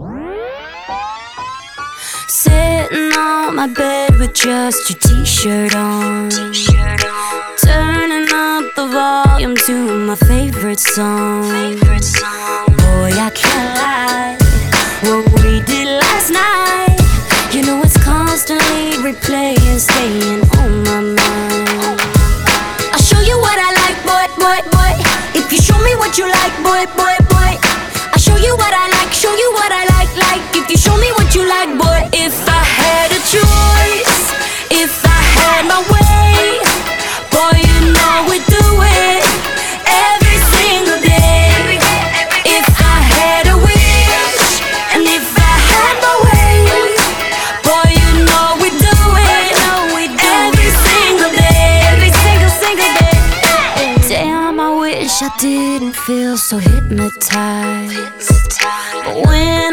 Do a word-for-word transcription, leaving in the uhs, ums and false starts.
Sitting on my bed with just your t-shirt on, turning up the volume to my favorite song. Boy, I can't lie, what we did last night, you know it's constantly replaying, staying on my mind. I'll show you what I like, boy, boy, boy. If you show me what you like, boy, boy, boy. I'll show you what I like, show you what I like, like. If you show me what you like, boy. If I had a choice, if I had my way, boy, you know we'd do it every single day. If I had a wish, and if I had my way, boy, you know we'd do it every single day, every single, single day. Damn, I wish I didn't feel so hypnotized. But when